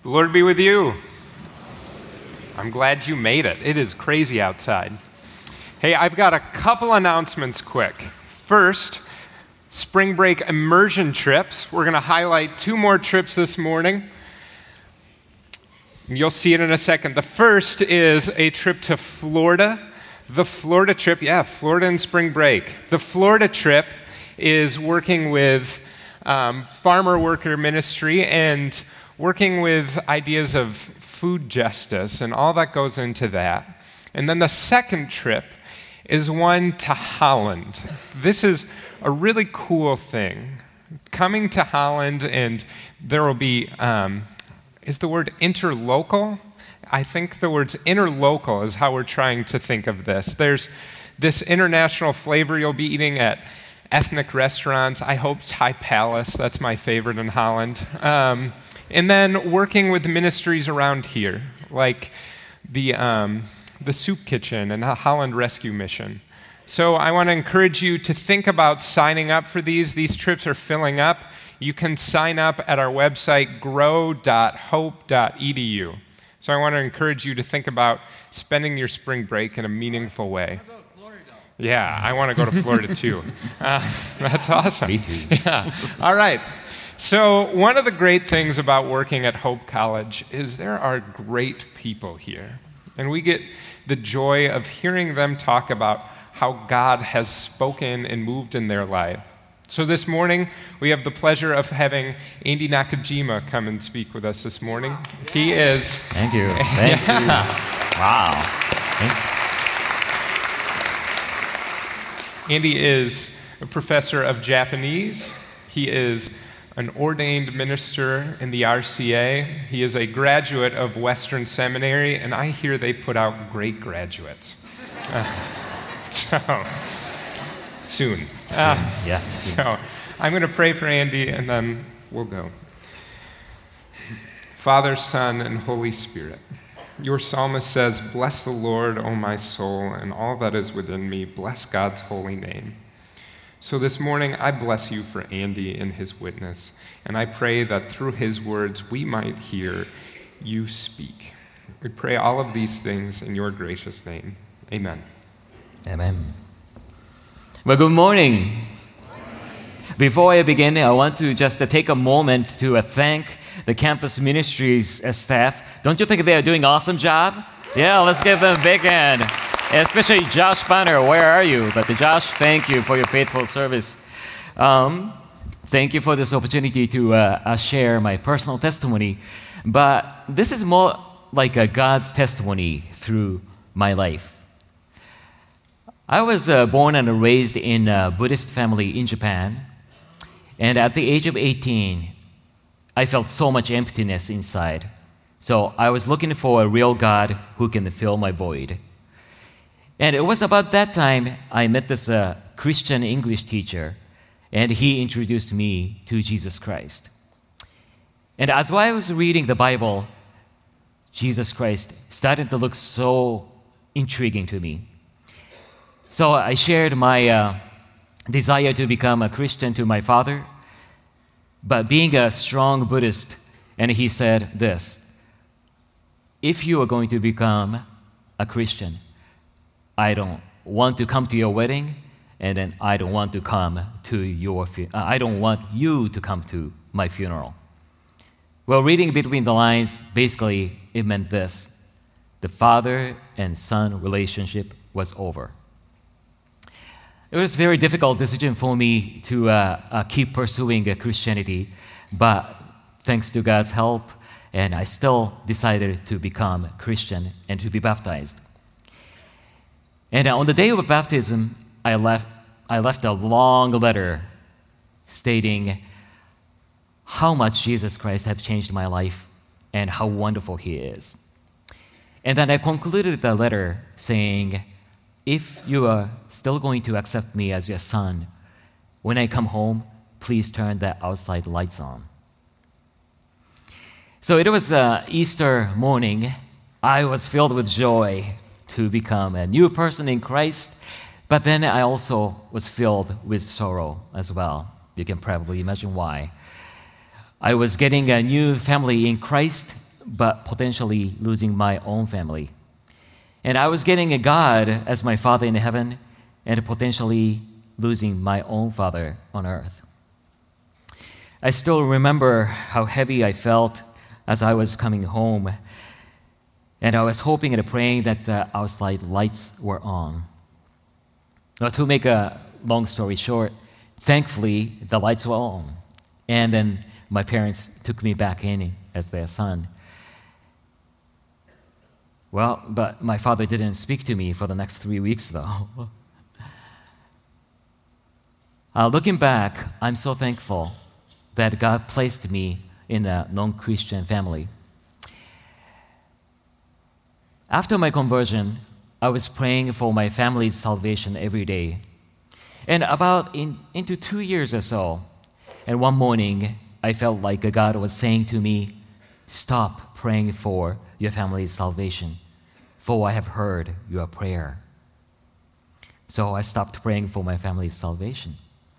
The Lord be with you. I'm glad you made it. It is crazy outside. Hey, I've got a couple announcements quick. First, spring break immersion trips. We're going to highlight 2 more trips this morning. You'll see it in a second. The first is a trip to Florida. The Florida trip, Florida and spring break. The Florida trip is working with farmer worker ministry and working with ideas of food justice and all that goes into that. And then the second trip is one to Holland. This is a really cool thing. Coming to Holland, and there will be, is the word interlocal? I think the words interlocal is how we're trying to think of this. There's this international flavor you'll be eating at ethnic restaurants. I hope Thai Palace, that's my favorite in Holland. And then working with ministries around here, like the Soup Kitchen and the Holland Rescue Mission. So I want to encourage you to think about signing up for these. These trips are filling up. You can sign up at our website, grow.hope.edu. So I want to encourage you to think about spending your spring break in a meaningful way. Yeah, I want to go to Florida too. That's awesome. Me too. Yeah. All right. So one of the great things about working at Hope College is there are great people here. And we get the joy of hearing them talk about how God has spoken and moved in their life. So this morning, we have the pleasure of having Andy Nakajima come and speak with us this morning. He is... Thank you. Thank you. Wow. Andy is a professor of Japanese. He is an ordained minister in the RCA. He is a graduate of Western Seminary, and I hear they put out great graduates. Soon. So I'm going to pray for Andy, and then we'll go. Father, Son, and Holy Spirit, your psalmist says, "Bless the Lord, O my soul, and all that is within me. Bless God's holy name." So this morning, I bless you for Andy and his witness, and I pray that through his words, we might hear you speak. We pray all of these things in your gracious name. Amen. Amen. Well, good morning. Before I begin, I want to just take a moment to thank the campus ministries staff. Don't you think they are doing an awesome job? Yeah, let's give them a big hand. Especially Josh Banner, where are you? But Josh, thank you for your faithful service. Thank you for this opportunity to share my personal testimony. But this is more like a God's testimony through my life. I was born and raised in a Buddhist family in Japan. And at the age of 18, I felt so much emptiness inside. So I was looking for a real God who can fill my void. And it was about that time I met this Christian English teacher, and he introduced me to Jesus Christ. And as I was reading the Bible, Jesus Christ started to look so intriguing to me. So I shared my desire to become a Christian to my father, but being a strong Buddhist, and he said this: if you are going to become a Christian, I don't want to come to your wedding, and then I don't want to come to your I don't want you to come to my funeral. Well, reading between the lines, basically it meant this: the father and son relationship was over. It was a very difficult decision for me to keep pursuing Christianity, but thanks to God's help, and I still decided to become a Christian and to be baptized. And on the day of baptism, I left a long letter stating how much Jesus Christ has changed my life and how wonderful He is. And then I concluded the letter saying, if you are still going to accept me as your son, when I come home, please turn the outside lights on. So it was Easter morning. I was filled with joy to become a new person in Christ, but then I also was filled with sorrow as well. You can probably imagine why. I was getting a new family in Christ, but potentially losing my own family. And I was getting a God as my Father in heaven and potentially losing my own father on earth. I still remember how heavy I felt as I was coming home, and I was hoping and praying that the outside lights were on. Now, to make a long story short, thankfully the lights were on, and then my parents took me back in as their son. Well, but my father didn't speak to me for the next 3 weeks, though. Looking back, I'm so thankful that God placed me in a non-Christian family. After my conversion, I was praying for my family's salvation every day. And into 2 years or so, and one morning, I felt like God was saying to me, "Stop praying for your family's salvation, for I have heard your prayer." So I stopped praying for my family's salvation.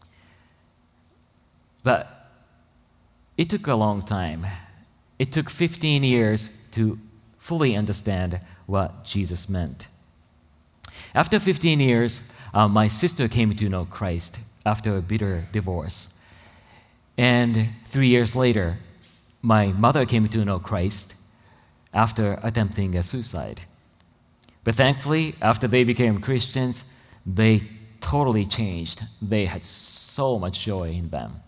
But it took a long time. It took 15 years to fully understand what Jesus meant. After 15 years, my sister came to know Christ after a bitter divorce. And 3 years later, my mother came to know Christ after attempting a suicide. But thankfully, after they became Christians, they totally changed. They had so much joy in them.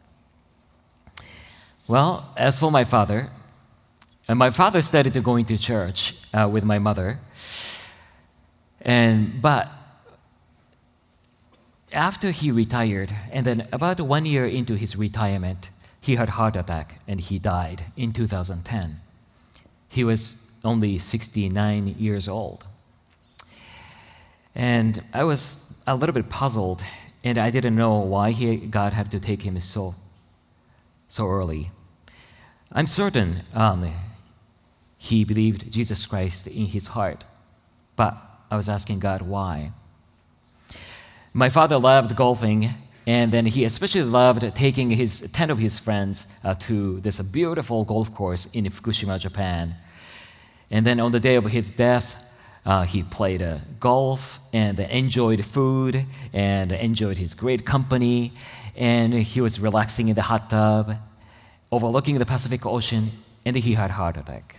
Well, as for my father started to going to church with my mother. But after he retired, and then about 1 year into his retirement, he had a heart attack and he died in 2010. He was only 69 years old. And I was a little bit puzzled, and I didn't know why God had to take him so early. I'm certain he believed Jesus Christ in his heart, but I was asking God why. My father loved golfing, and then he especially loved taking 10 of his friends to this beautiful golf course in Fukushima, Japan. And then on the day of his death, he played golf and enjoyed food and enjoyed his great company, and he was relaxing in the hot tub, overlooking the Pacific Ocean, and he had a heart attack.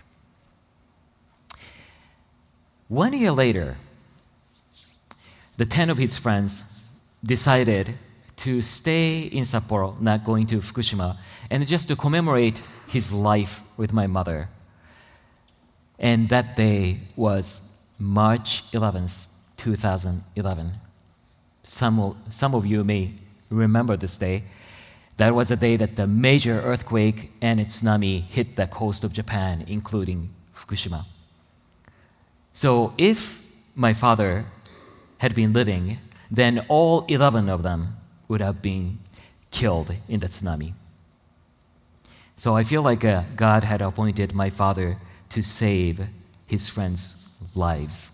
1 year later, the 10 of his friends decided to stay in Sapporo, not going to Fukushima, and just to commemorate his life with my mother. And that day was March 11th, 2011. Some of you may remember this day. That was the day that the major earthquake and tsunami hit the coast of Japan, including Fukushima. So if my father had been living, then all 11 of them would have been killed in the tsunami. So I feel like God had appointed my father to save his friends' lives.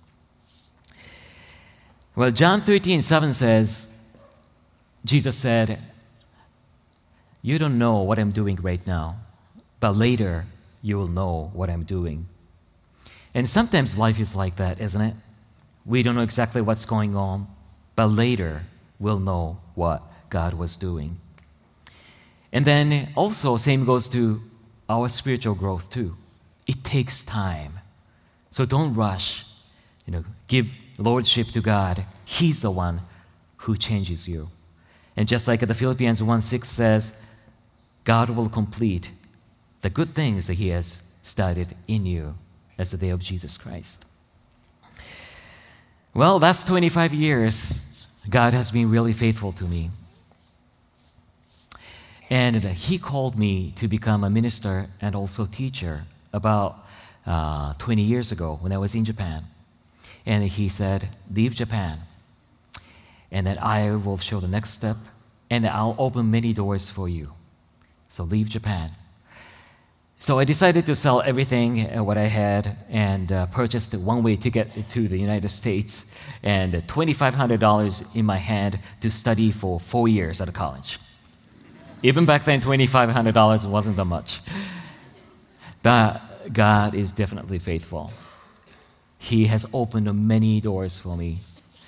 Well, John 13:7 says, Jesus said, "You don't know what I'm doing right now, but later you will know what I'm doing." And sometimes life is like that, isn't it? We don't know exactly what's going on, but later we'll know what God was doing. And then also, same goes to our spiritual growth too. It takes time. So don't rush. Give lordship to God. He's the one who changes you. And just like the Philippians 1:6 says, God will complete the good things that He has started in you as the day of Jesus Christ. Well, that's 25 years. God has been really faithful to me. And He called me to become a minister and also teacher about 20 years ago when I was in Japan. And He said, leave Japan, and then I will show the next step, and I'll open many doors for you. So leave Japan. So I decided to sell everything what I had and purchased a one-way ticket to the United States and $2,500 in my hand to study for 4 years at college. Even back then, $2,500 wasn't that much. But God is definitely faithful. He has opened many doors for me.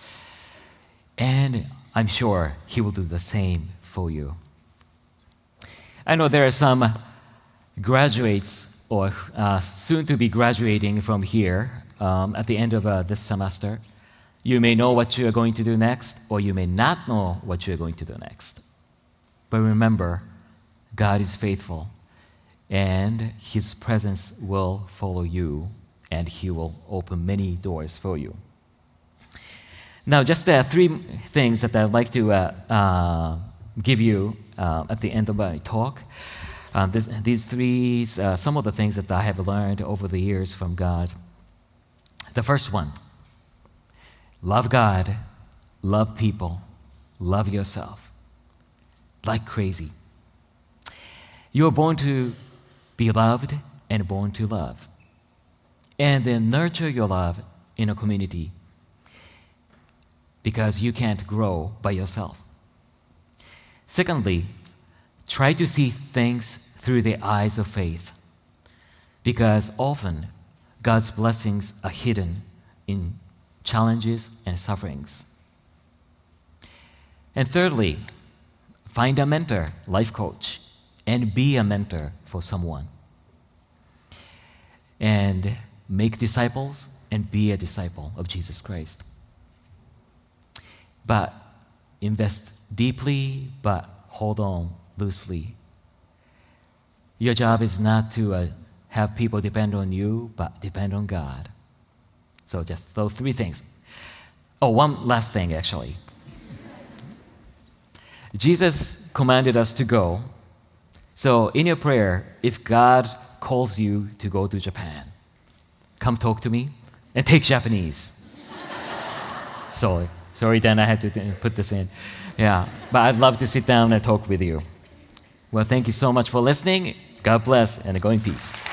And I'm sure He will do the same for you. I know there are some graduates or soon to be graduating from here at the end of this semester. You may know what you are going to do next, or you may not know what you are going to do next. But remember, God is faithful, and His presence will follow you, and He will open many doors for you. Now, just 3 things that I'd like to give you at the end of my talk. These 3, some of the things that I have learned over the years from God. The first one, love God, love people, love yourself, like crazy. You are born to be loved and born to love. And then nurture your love in a community, because you can't grow by yourself. Secondly, try to see things through the eyes of faith, because often God's blessings are hidden in challenges and sufferings. And thirdly, find a mentor, life coach, and be a mentor for someone. And make disciples and be a disciple of Jesus Christ. But invest deeply, but hold on loosely. Your job is not to have people depend on you, but depend on God. So just those 3 things. Oh, one last thing, actually. Jesus commanded us to go. So in your prayer, if God calls you to go to Japan, come talk to me and take Japanese. Sorry, Dan, I had to put this in. Yeah, but I'd love to sit down and talk with you. Well, thank you so much for listening. God bless, and go in peace.